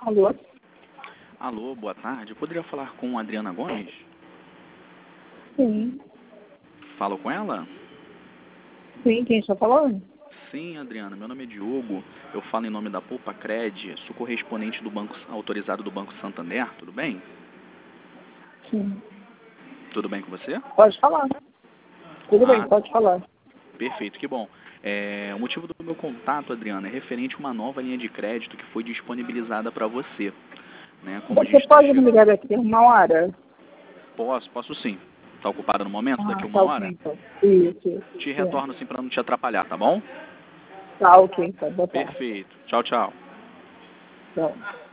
Alô? Alô, boa tarde. Eu poderia falar com a Adriana Gomes? Sim. Falo com ela? Sim, quem está falando? Sim, Adriana. Meu nome é Diogo. Eu falo em nome da Poupa Cred, sou correspondente do banco autorizado do Banco Santander. Tudo bem? Sim. Tudo bem com você? Pode falar. Tudo bem, pode falar. Perfeito, que bom. O motivo do meu contato, Adriana, é referente a uma nova linha de crédito que foi disponibilizada para você. Né? Como a Você gente tá pode me ligar daqui a uma hora? Posso sim. Está ocupada no momento? Daqui a Tá uma ok, hora? então. Isso. Te Sim. retorno assim para não te atrapalhar, tá bom? Tá ok, então. Boa tarde. Perfeito. Tchau, tchau. Tchau.